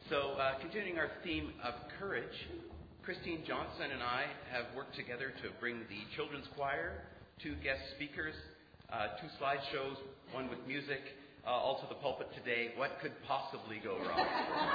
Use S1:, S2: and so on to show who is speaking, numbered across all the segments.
S1: So, continuing our theme of courage, Christine Johnson and I have worked together to bring the children's choir, 2 guest speakers, 2 slideshows, one with music, all to the pulpit today. What could possibly go wrong?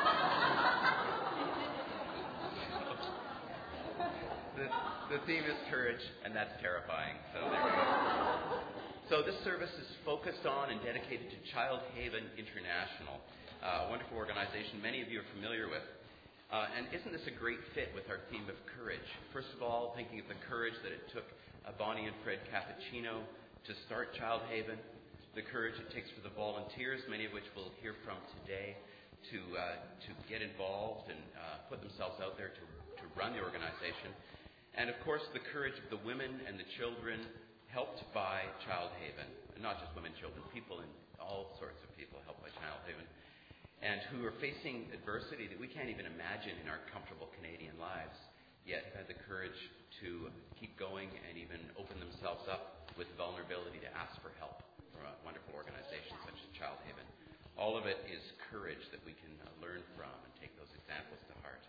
S1: The theme is courage, and that's terrifying. So there we go. So this service is focused on and dedicated to Child Haven International, a wonderful organization many of you are familiar with. And isn't this a great fit with our theme of courage? First of all, thinking of the courage that it took Bonnie and Fred Cappuccino to start Child Haven, the courage it takes for the volunteers, many of which we'll hear from today, to get involved and put themselves out there to run the organization. And of course, the courage of the women and the children helped by Child Haven. Not just women, children, people, and all sorts of people helped by Child Haven. And who are facing adversity that we can't even imagine in our comfortable Canadian lives, yet have had the courage to keep going and even open themselves up with vulnerability to ask for help from a wonderful organization such as Child Haven. All of it is courage that we can learn from and take those examples to heart.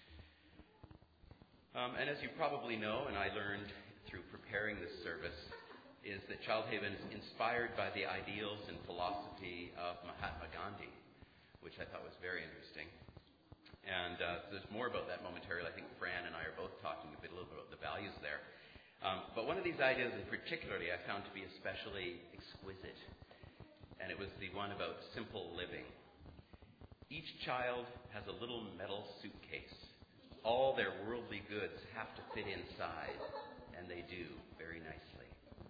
S1: And as you probably know, and I learned through preparing this service, is that Child Haven is inspired by the ideals and philosophy of Mahatma Gandhi, which I thought was very interesting. And there's more about that momentarily. I think Fran and I are both talking a little bit about the values there. But one of these ideas in particularly I found to be especially exquisite, and it was the one about simple living. Each child has a little metal suitcase. All their worldly goods have to fit inside, and they do very nicely.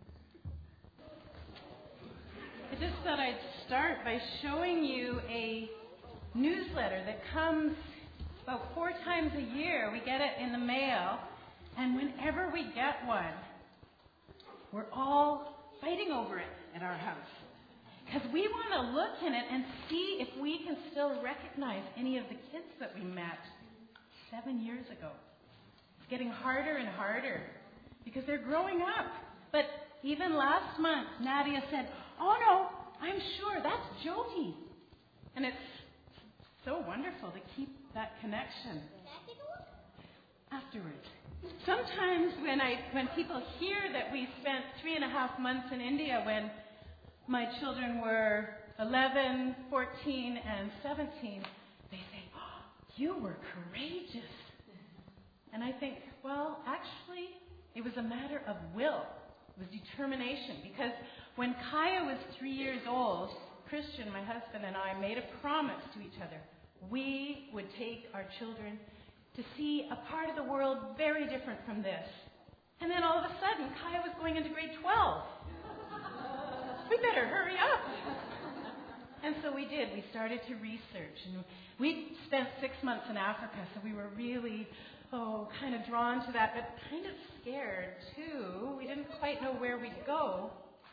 S2: I just thought I'd start by showing you a newsletter that comes about 4 times a year. We get it in the mail, and whenever we get one, we're all fighting over it at our house. Because we want to look in it and see if we can still recognize any of the kids that we met 7 years ago. It's getting harder and harder because they're growing up. But even last month, Nadia said, "Oh no, I'm sure that's Jody." And it's so wonderful to keep that connection. Afterwards. Sometimes when people hear that we spent 3.5 months in India when my children were 11, 14, and 17, they say, "Oh, you were courageous." And I think, well, actually, it was a matter of will. It was determination. Because when Kaya was 3 years old, Christian, my husband, and I made a promise to each other. We would take our children to see a part of the world very different from this. And then all of a sudden, Kaya was going into grade 12. We better hurry up. And so we did. We started to research. And we spent 6 months in Africa, so we were really, kind of drawn to that, but kind of scared, too. We didn't quite know where we'd go.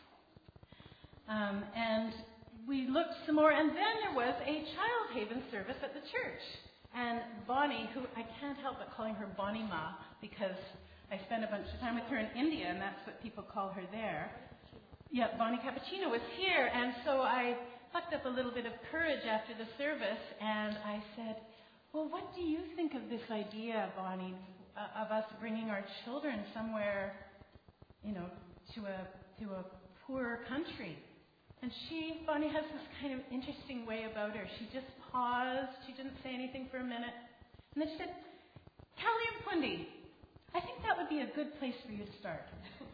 S2: And we looked some more, and then there was a Child Haven service at the church. And Bonnie, who I can't help but calling her Bonnie Ma, because I spent a bunch of time with her in India, and that's what people call her there. Yeah, Bonnie Cappuccino was here, and so I plucked up a little bit of courage after the service, and I said, "Well, what do you think of this idea, Bonnie, of us bringing our children somewhere, to a poorer country?" And Bonnie has this kind of interesting way about her. She just paused. She didn't say anything for a minute. And then she said, "Kaliampundi, I think that would be a good place for you to start."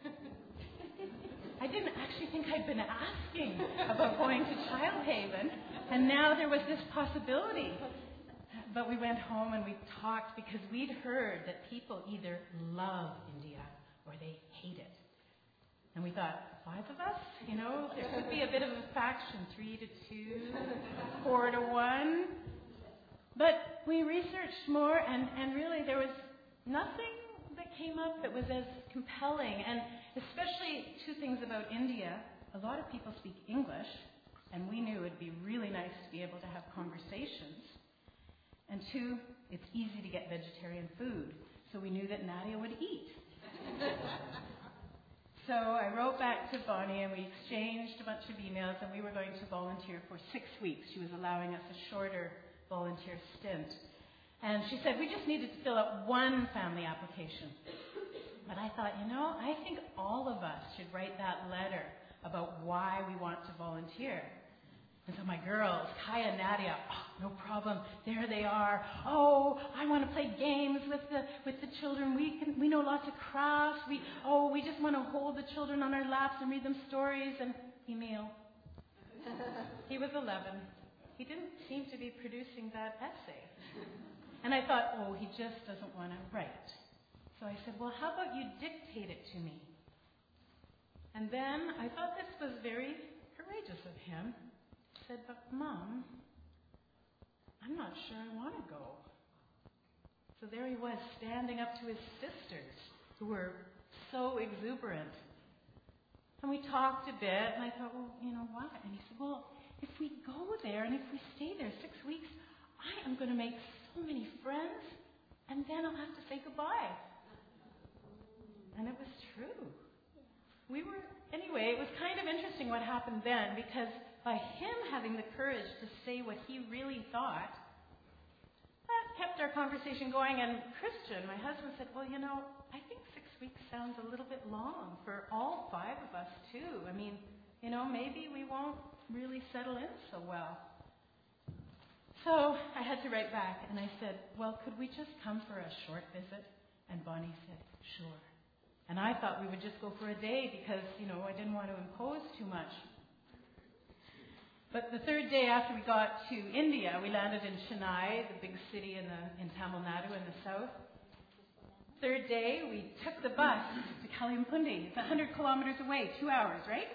S2: I didn't actually think I'd been asking about going to Child Haven, and now there was this possibility. But we went home and we talked because we'd heard that people either love India or they hate it. And we thought, 5 of us? There could be a bit of a faction, 3-2, 4-1. But we researched more, and really there was nothing that came up that was as compelling. And especially 2 things about India. A lot of people speak English, and we knew it'd be really nice to be able to have conversations. And 2, it's easy to get vegetarian food, so we knew that Nadia would eat. So I wrote back to Bonnie, and we exchanged a bunch of emails, and we were going to volunteer for 6 weeks. She was allowing us a shorter volunteer stint. And she said, we just needed to fill out one family application. But I thought, I think all of us should write that letter about why we want to volunteer. And so my girls, Kaya and Nadia, no problem. There they are. Oh, I want to play games with the children. We know lots of crafts. We just want to hold the children on our laps and read them stories. And Emil, he was 11. He didn't seem to be producing that essay. And I thought, he just doesn't want to write. So I said, well, how about you dictate it to me? And then I thought this was very courageous of him. I said, but Mom, I'm not sure I want to go. So there he was, standing up to his sisters, who were so exuberant. And we talked a bit, and I thought, well, why? And he said, well, if we go there, and if we stay there 6 weeks, I am going to make so many friends, and then I'll have to say goodbye. And it was true. Anyway, it was kind of interesting what happened then, because by him having the courage to say what he really thought, that kept our conversation going. And Christian, my husband, said, well, I think 6 weeks sounds a little bit long for all 5 of us, too. I mean, maybe we won't really settle in so well. So I had to write back, and I said, well, could we just come for a short visit? And Bonnie said, sure. And I thought we would just go for a day because, I didn't want to impose too much. But the third day after we got to India, we landed in Chennai, the big city in Tamil Nadu in the south. Third day, we took the bus to Kaliampundi. It's 100 kilometers away, 2 hours, right?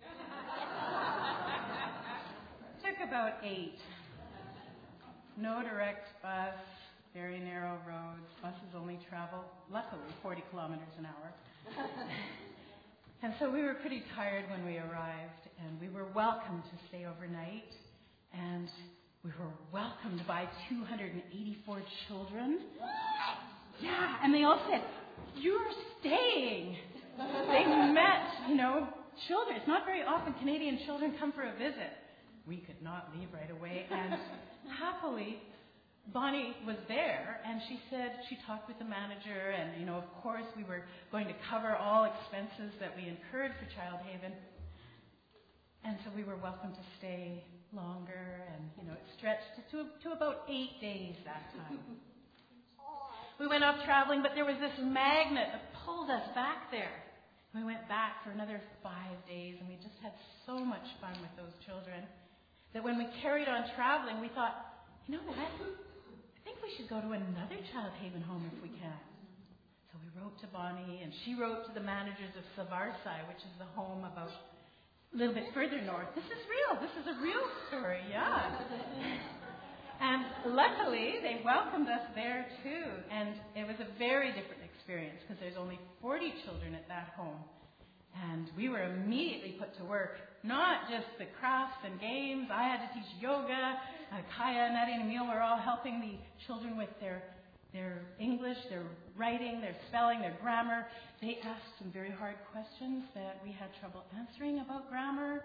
S2: Took about 8. No direct bus, very narrow roads. Buses only travel, luckily, 40 kilometers an hour. And so we were pretty tired when we arrived, and we were welcomed to stay overnight. And we were welcomed by 284 children. Yeah, and they all said, you're staying. They met, children. It's not very often Canadian children come for a visit. We could not leave right away, and happily, Bonnie was there, and she said she talked with the manager, and, of course, we were going to cover all expenses that we incurred for Child Haven. And so we were welcome to stay longer, and, it stretched to about 8 days that time. We went off traveling, but there was this magnet that pulled us back there. We went back for another 5 days, and we just had so much fun with those children that when we carried on traveling, we thought, you know what? I think we should go to another Child Haven home if we can. So we wrote to Bonnie, and she wrote to the managers of Savarsai, which is the home about a little bit further north. This is real. This is a real story, yeah. And luckily, they welcomed us there too. And it was a very different experience because there's only 40 children at that home. And we were immediately put to work, not just the crafts and games. I had to teach yoga. Kaya, Nadia, and Emil were all helping the children with their English, their writing, their spelling, their grammar. They asked some very hard questions that we had trouble answering about grammar.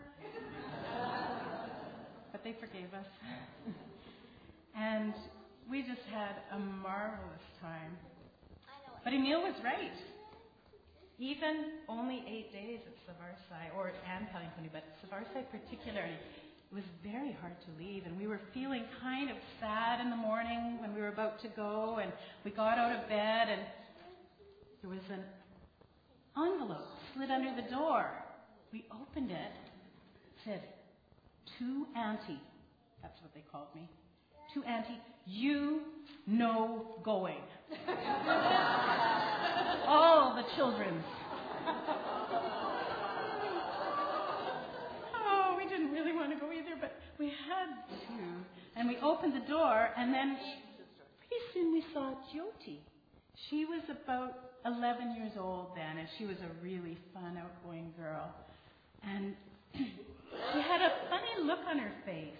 S2: But they forgave us. And we just had a marvelous time. But Emil was right. Even only 8 days at Savarsai, and Kaliampundi, but Savarsai particularly, it was very hard to leave. And we were feeling kind of sad in the morning when we were about to go. And we got out of bed, and there was an envelope slid under the door. We opened it. It said, "To Auntie." That's what they called me. "To Auntie, you no going." All the children. Oh, we didn't really want to go either, but we had to. And we opened the door, and then pretty soon we saw Jyoti. She was about 11 years old then, and she was a really fun, outgoing girl. And she had a funny look on her face.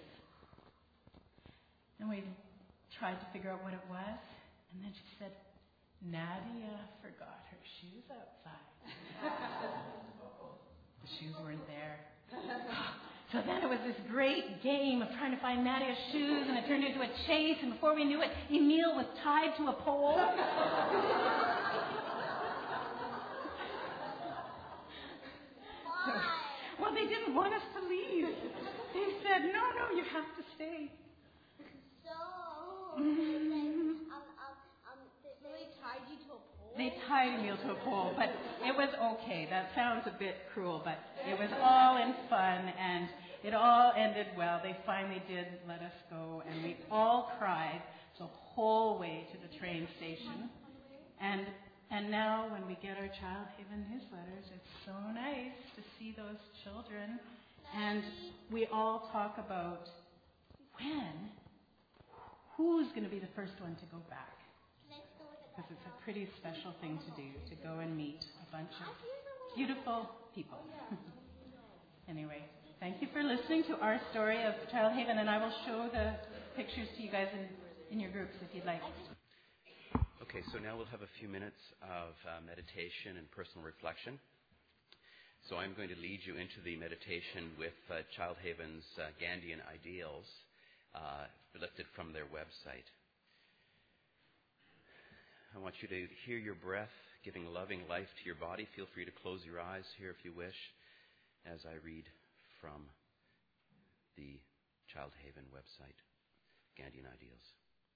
S2: And we tried to figure out what it was. And then she said, "Nadia forgot her shoes outside." The shoes weren't there. So then it was this great game of trying to find Nadia's shoes, and it turned into a chase, and before we knew it, Emil was tied to a pole. Well, they didn't want us to leave. They said, no, you have to stay.
S3: So they tied you to a pole?
S2: They tied Emil to a pole, but it was okay. That sounds a bit cruel, but it was all in fun, and it all ended well. They finally did let us go, and we all cried the whole way to the train station. And now when we get our Child Haven newsletters, it's so nice to see those children. And we all talk about who's going to be the first one to go back. Because it's a pretty special thing to do, to go and meet a bunch of beautiful people. Anyway, thank you for listening to our story of Child Haven, and I will show the pictures to you guys in your groups if you'd like.
S1: Okay, so now we'll have a few minutes of meditation and personal reflection. So I'm going to lead you into the meditation with Child Haven's Gandhian ideals lifted from their website. I want you to hear your breath giving loving life to your body. Feel free to close your eyes here if you wish as I read from the Child Haven website, Gandhian ideals.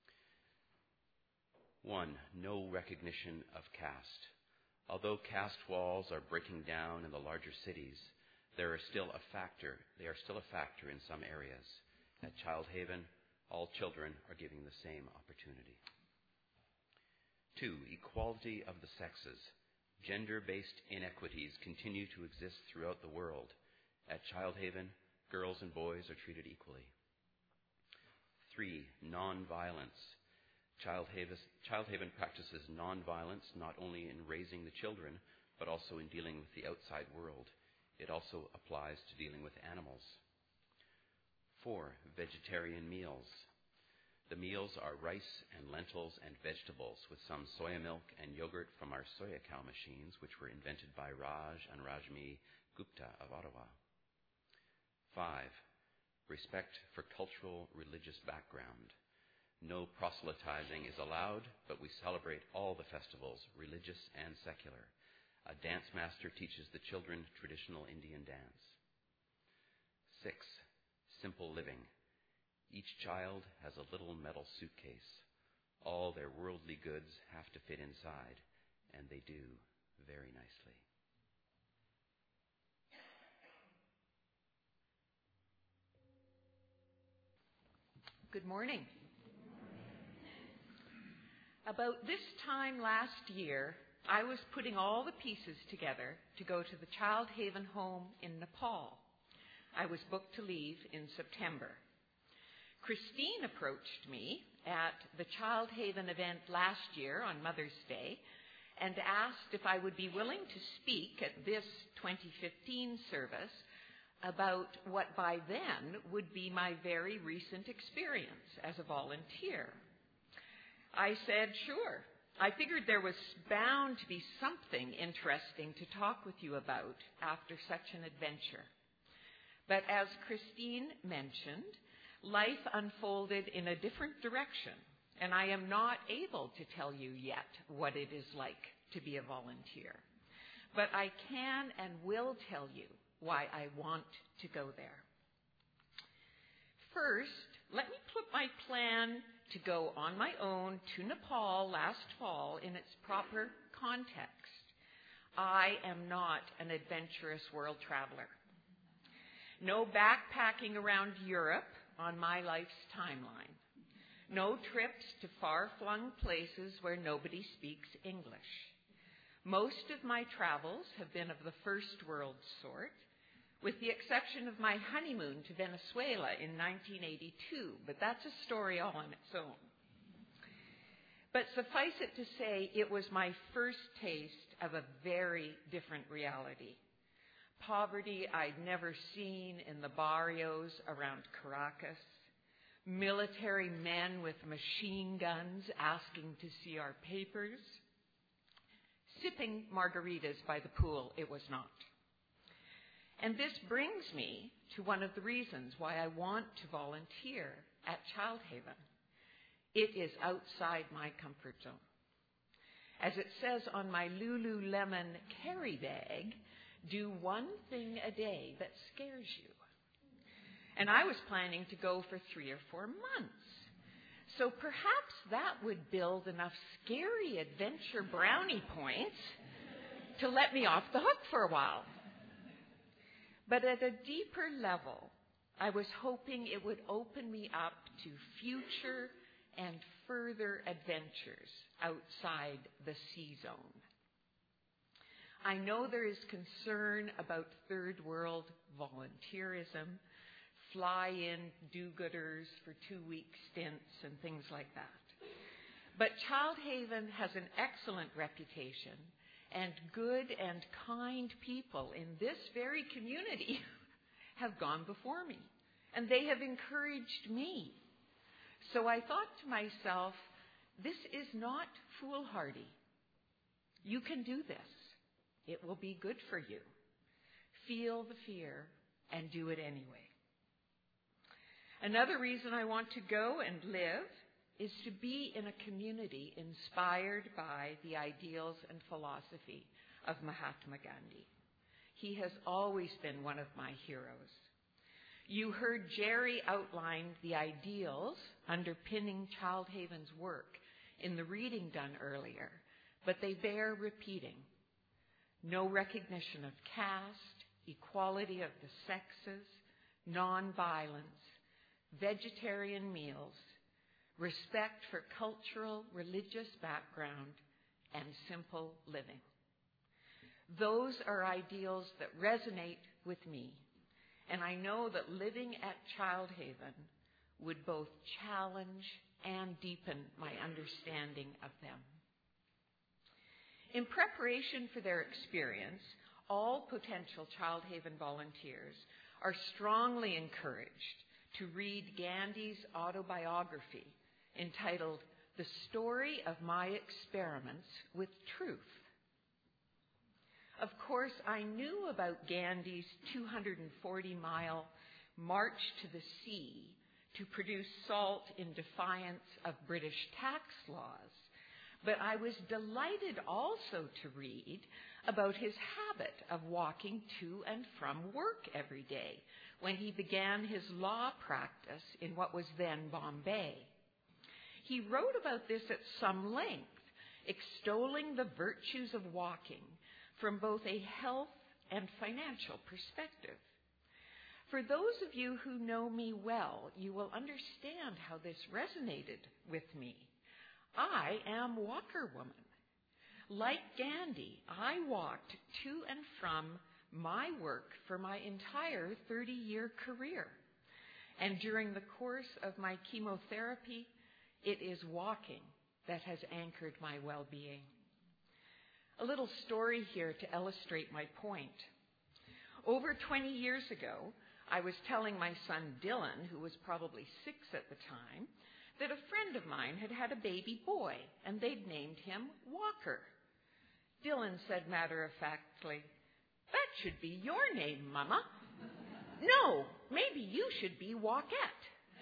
S1: 1. No recognition of caste. Although caste walls are breaking down in the larger cities, they are still a factor in some areas. At Child Haven, all children are given the same opportunity. 2. Equality of the sexes. Gender-based inequities continue to exist throughout the world. At Child Haven, girls and boys are treated equally. 3. Non-violence. Child Haven practices non-violence not only in raising the children, but also in dealing with the outside world. It also applies to dealing with animals. 4. Vegetarian meals. The meals are rice and lentils and vegetables with some soya milk and yogurt from our soya cow machines, which were invented by Raj and Rajmi Gupta of Ottawa. 5. Respect for cultural religious background. No proselytizing is allowed, but we celebrate all the festivals, religious and secular. A dance master teaches the children traditional Indian dance. 6. Simple living. Each child has a little metal suitcase. All their worldly goods have to fit inside, and they do very nicely.
S4: Good morning. About this time last year, I was putting all the pieces together to go to the Child Haven home in Nepal. I was booked to leave in September. Christine approached me at the Child Haven event last year on Mother's Day and asked if I would be willing to speak at this 2015 service about what by then would be my very recent experience as a volunteer. I said, sure. I figured there was bound to be something interesting to talk with you about after such an adventure. But as Christine mentioned, life unfolded in a different direction, and I am not able to tell you yet what it is like to be a volunteer. But I can and will tell you why I want to go there. First, let me put my plan to go on my own to Nepal last fall in its proper context. I am not an adventurous world traveler. No backpacking around Europe on my life's timeline. No trips to far-flung places where nobody speaks English. Most of my travels have been of the first world sort, with the exception of my honeymoon to Venezuela in 1982, but that's a story all on its own. But suffice it to say, it was my first taste of a very different reality. Poverty I'd never seen in the barrios around Caracas, military men with machine guns asking to see our papers, sipping margaritas by the pool, it was not. And this brings me to one of the reasons why I want to volunteer at Child Haven. It is outside my comfort zone. As it says on my Lululemon carry bag, do one thing a day that scares you. And I was planning to go for 3 or 4 months. So perhaps that would build enough scary adventure brownie points to let me off the hook for a while. But at a deeper level, I was hoping it would open me up to future and further adventures outside the C-zone. I know there is concern about third world volunteerism, fly-in do-gooders for 2-week stints and things like that. But Child Haven has an excellent reputation, and good and kind people in this very community have gone before me, and they have encouraged me. So I thought to myself, this is not foolhardy. You can do this. It will be good for you. Feel the fear and do it anyway. Another reason I want to go and live is to be in a community inspired by the ideals and philosophy of Mahatma Gandhi. He has always been one of my heroes. You heard Jerry outline the ideals underpinning Child Haven's work in the reading done earlier, but they bear repeating. No recognition of caste, equality of the sexes, nonviolence, vegetarian meals, respect for cultural, religious background, and simple living. Those are ideals that resonate with me, and I know that living at Child Haven would both challenge and deepen my understanding of them. In preparation for their experience, all potential Child Haven volunteers are strongly encouraged to read Gandhi's autobiography entitled The Story of My Experiments with Truth. Of course, I knew about Gandhi's 240-mile march to the sea to produce salt in defiance of British tax laws, but I was delighted also to read about his habit of walking to and from work every day when he began his law practice in what was then Bombay. He wrote about this at some length, extolling the virtues of walking from both a health and financial perspective. For those of you who know me well, you will understand how this resonated with me. I am Walker Woman. Like Gandhi, I walked to and from my work for my entire 30-year career. And during the course of my chemotherapy, it is walking that has anchored my well-being. A little story here to illustrate my point. Over 20 years ago, I was telling my son Dylan, who was probably 6 at the time, that a friend of mine had had a baby boy, and they'd named him Walker. Dylan said matter-of-factly, "That should be your name, Mama." "No, maybe you should be Walkette."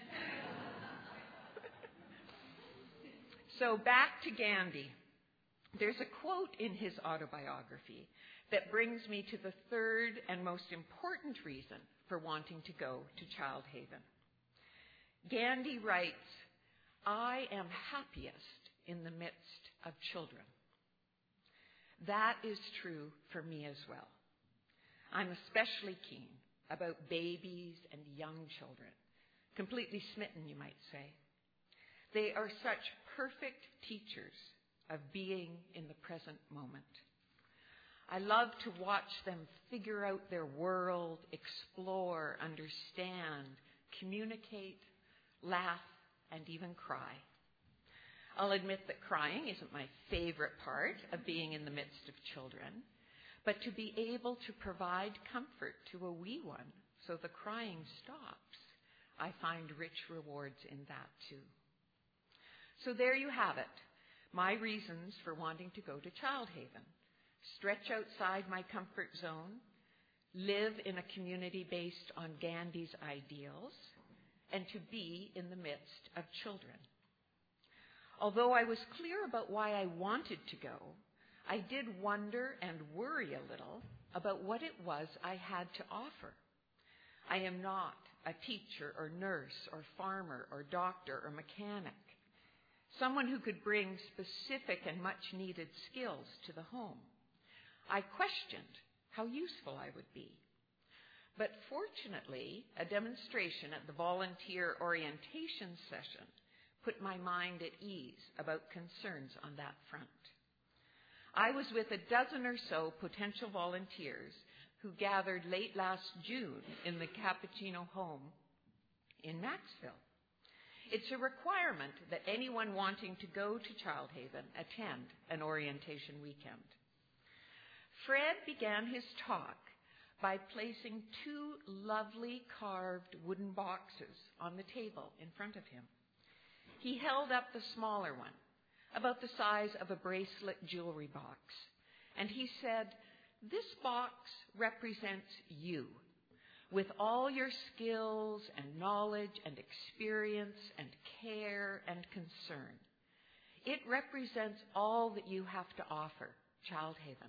S4: So back to Gandhi. There's a quote in his autobiography that brings me to the third and most important reason for wanting to go to Child Haven. Gandhi writes, "I am happiest in the midst of children." That is true for me as well. I'm especially keen about babies and young children. Completely smitten, you might say. They are such perfect teachers of being in the present moment. I love to watch them figure out their world, explore, understand, communicate, laugh, and even cry. I'll admit that crying isn't my favorite part of being in the midst of children, but to be able to provide comfort to a wee one so the crying stops, I find rich rewards in that too. So there you have it, my reasons for wanting to go to Child Haven. Stretch outside my comfort zone, live in a community based on Gandhi's ideals, and to be in the midst of children. Although I was clear about why I wanted to go, I did wonder and worry a little about what it was I had to offer. I am not a teacher or nurse or farmer or doctor or mechanic, someone who could bring specific and much-needed skills to the home. I questioned how useful I would be. But fortunately, a demonstration at the volunteer orientation session put my mind at ease about concerns on that front. I was with a dozen or so potential volunteers who gathered late last June in the Cappuccino home in Maxville. It's a requirement that anyone wanting to go to Childhaven attend an orientation weekend. Fred began his talk by placing two lovely carved wooden boxes on the table in front of him. He held up the smaller one, about the size of a bracelet jewelry box, and he said, "This box represents you, with all your skills and knowledge and experience and care and concern. It represents all that you have to offer Childhaven."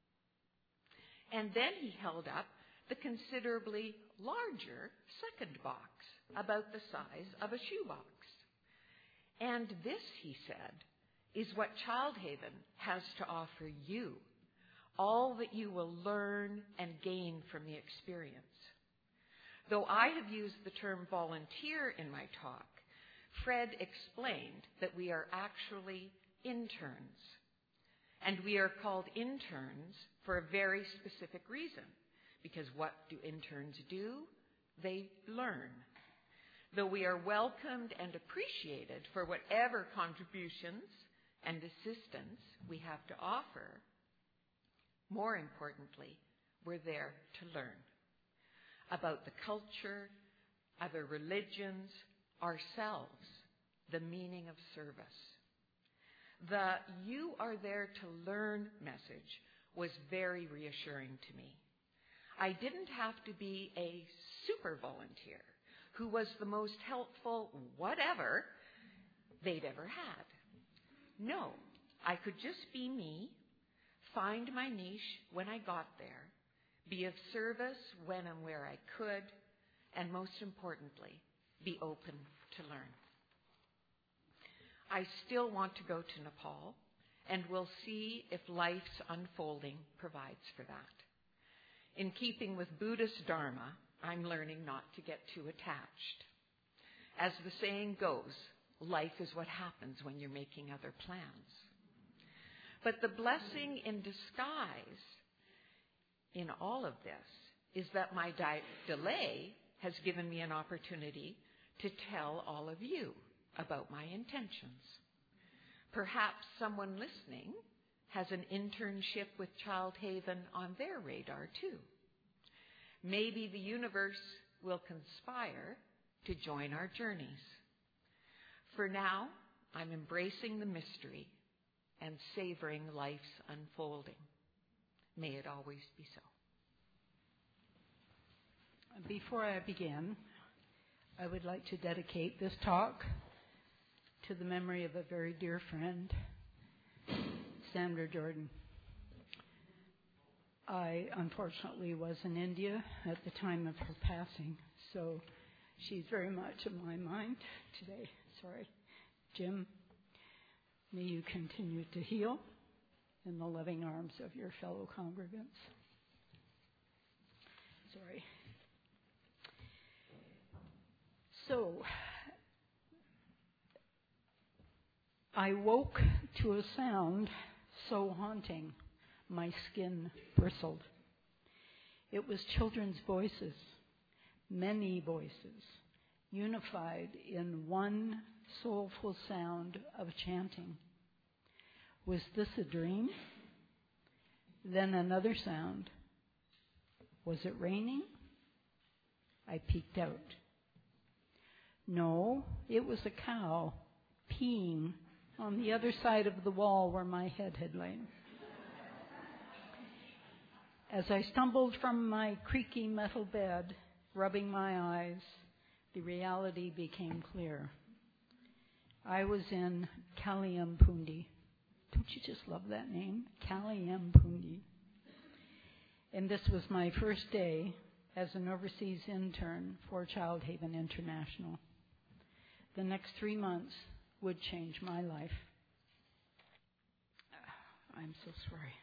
S4: And then he held up the considerably larger second box, about the size of a shoebox. "And this," he said, "is what Childhaven has to offer you, all that you will learn and gain from the experience." Though I have used the term volunteer in my talk, Fred explained that we are actually interns. And we are called interns for a very specific reason, because what do interns do? They learn. Though we are welcomed and appreciated for whatever contributions and assistance we have to offer, more importantly, we're there to learn about the culture, other religions, ourselves, the meaning of service. The "you are there to learn" message was very reassuring to me. I didn't have to be a super volunteer who was the most helpful whatever they'd ever had. No, I could just be me, find my niche when I got there, be of service when and where I could, and most importantly, be open to learn. I still want to go to Nepal, and we'll see if life's unfolding provides for that. In keeping with Buddhist Dharma, I'm learning not to get too attached. As the saying goes, life is what happens when you're making other plans. But the blessing in disguise in all of this is that my delay has given me an opportunity to tell all of you about my intentions. Perhaps someone listening has an internship with Childhaven on their radar too. Maybe the universe will conspire to join our journeys. For now, I'm embracing the mystery and savoring life's unfolding. May it always be so.
S5: Before I begin, I would like to dedicate this talk to the memory of a very dear friend, Sandra Jordan. I unfortunately was in India at the time of her passing, so she's very much in my mind today. Sorry. Jim, may you continue to heal in the loving arms of your fellow congregants. Sorry. So, I woke to a sound so haunting, my skin bristled. It was children's voices, many voices, unified in one soulful sound of chanting. Was this a dream? Then another sound. Was it raining? I peeked out. No, it was a cow peeing on the other side of the wall where my head had lain. As I stumbled from my creaky metal bed, rubbing my eyes, the reality became clear. I was in Kaliampundi. Don't you just love that name? Kaliampundi. And this was my first day as an overseas intern for Child Haven International. The next 3 months would change my life. I'm so sorry.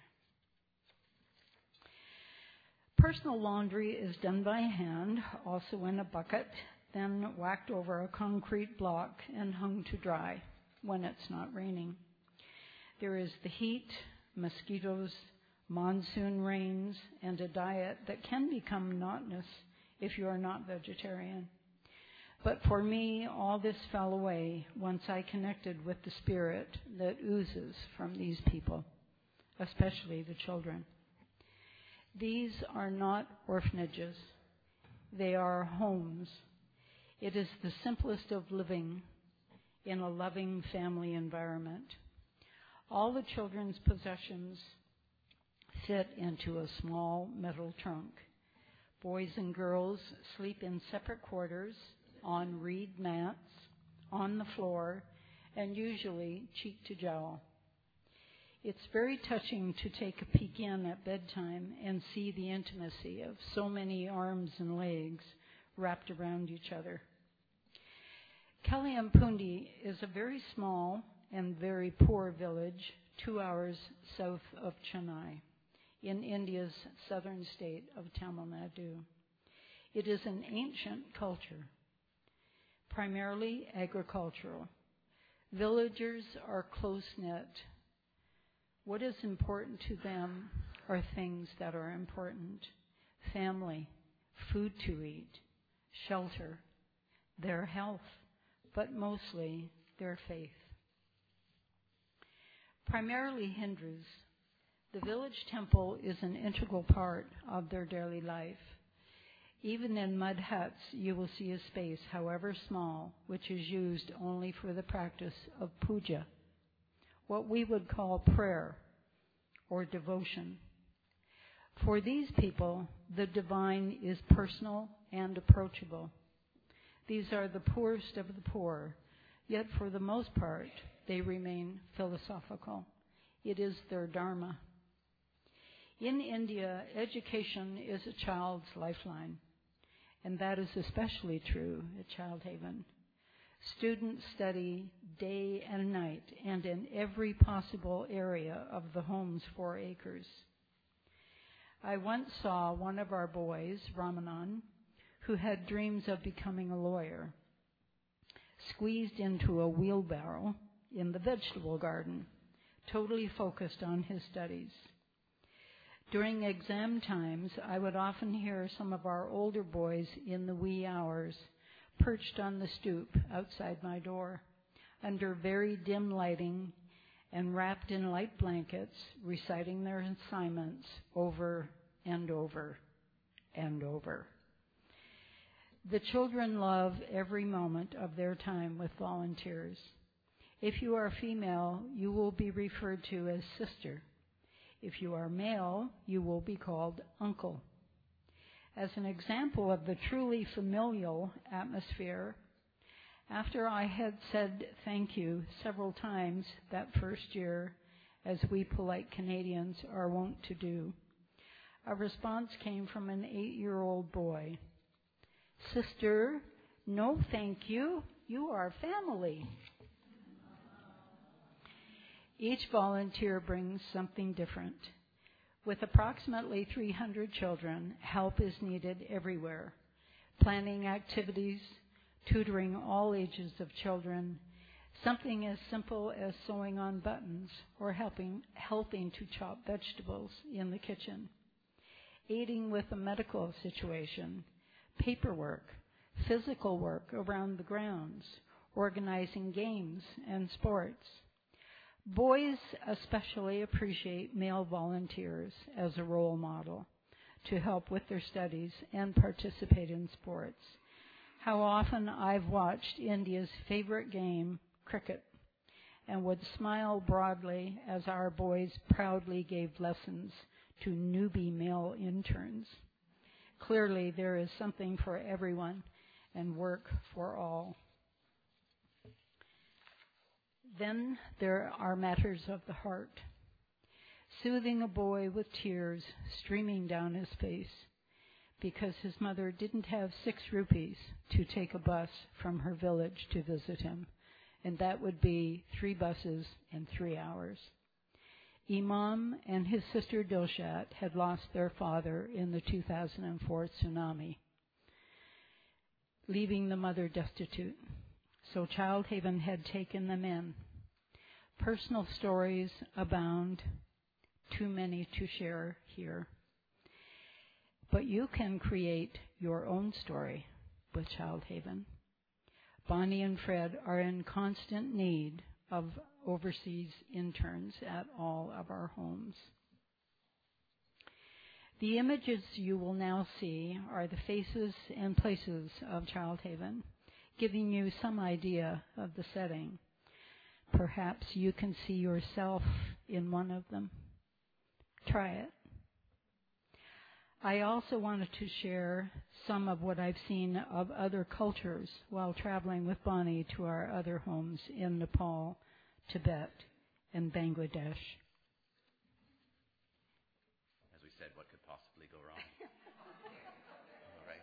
S5: Personal laundry is done by hand, also in a bucket, then whacked over a concrete block and hung to dry when it's not raining. There is the heat, mosquitoes, monsoon rains, and a diet that can become monotonous if you are not vegetarian. But for me, all this fell away once I connected with the spirit that oozes from these people, especially the children. These are not orphanages. They are homes. It is the simplest of living in a loving family environment. All the children's possessions fit into a small metal trunk. Boys and girls sleep in separate quarters on reed mats, on the floor, and usually cheek to jowl. It's very touching to take a peek in at bedtime and see the intimacy of so many arms and legs wrapped around each other. Kaliampundi is a very small and very poor village 2 hours south of Chennai, in India's southern state of Tamil Nadu. It is an ancient culture, primarily agricultural. Villagers are close-knit. What is important to them are things that are important: family, food to eat, shelter, their health, but mostly their faith. Primarily Hindus, the village temple is an integral part of their daily life. Even in mud huts, you will see a space, however small, which is used only for the practice of puja, what we would call prayer or devotion. For these people, the divine is personal and approachable. These are the poorest of the poor, yet for the most part, they remain philosophical. It is their dharma. In India, education is a child's lifeline, and that is especially true at Child Haven. Students study day and night and in every possible area of the home's 4 acres. I once saw one of our boys, Ramanan, who had dreams of becoming a lawyer, squeezed into a wheelbarrow in the vegetable garden, totally focused on his studies. During exam times, I would often hear some of our older boys in the wee hours perched on the stoop outside my door, under very dim lighting and wrapped in light blankets, reciting their assignments over and over and over. The children love every moment of their time with volunteers. If you are female, you will be referred to as sister. If you are male, you will be called uncle. As an example of the truly familial atmosphere, after I had said thank you several times that first year, as we polite Canadians are wont to do, a response came from an 8-year-old boy. "Sister, no thank you. You are family." Each volunteer brings something different. With approximately 300 children, help is needed everywhere. Planning activities, tutoring all ages of children, something as simple as sewing on buttons or helping to chop vegetables in the kitchen, aiding with a medical situation, paperwork, physical work around the grounds, organizing games and sports. Boys especially appreciate male volunteers as a role model to help with their studies and participate in sports. How often I've watched India's favorite game, cricket, and would smile broadly as our boys proudly gave lessons to newbie male interns. Clearly, there is something for everyone and work for all. Then there are matters of the heart. Soothing a boy with tears streaming down his face because his mother didn't have 6 rupees to take a bus from her village to visit him, and that would be 3 buses in 3 hours. Imam and his sister Dilshat had lost their father in the 2004 tsunami, leaving the mother destitute. So Child Haven had taken them in. Personal stories abound, too many to share here. But you can create your own story with Child Haven. Bonnie and Fred are in constant need of overseas interns at all of our homes. The images you will now see are the faces and places of Child Haven, giving you some idea of the setting. Perhaps you can see yourself in one of them. Try it. I also wanted to share some of what I've seen of other cultures while traveling with Bonnie to our other homes in Nepal, Tibet, and Bangladesh.
S1: As we said, what could possibly go wrong? All right.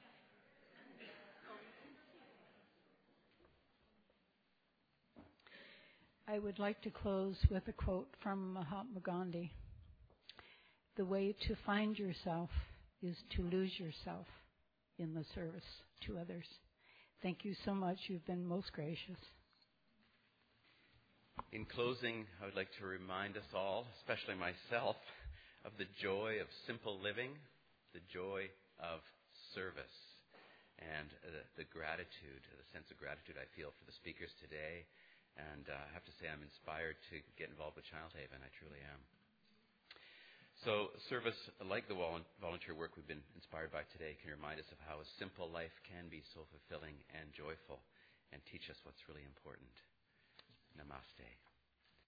S5: I would like to close with a quote from Mahatma Gandhi. The way to find yourself is to lose yourself in the service to others. Thank you so much. You've been most gracious.
S1: In closing, I would like to remind us all, especially myself, of the joy of simple living, the joy of service, and the gratitude, the sense of gratitude I feel for the speakers today. And I have to say I'm inspired to get involved with Child Haven. I truly am. So service, like the volunteer work we've been inspired by today, can remind us of how a simple life can be so fulfilling and joyful and teach us what's really important. Namaste.